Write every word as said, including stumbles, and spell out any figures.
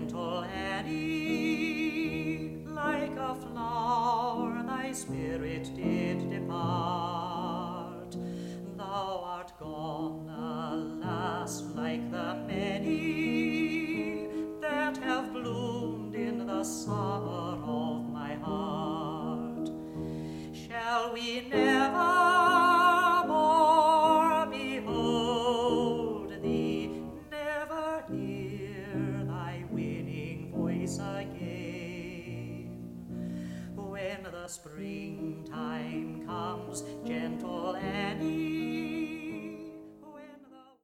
gentle Annie, like a flower thy spirit did depart. Thou art gone, alas, like the many that have bloomed in the summer of my heart. Shall we never more behold thee, never hear thy winning voice again? When the springtime comes, gentle Annie,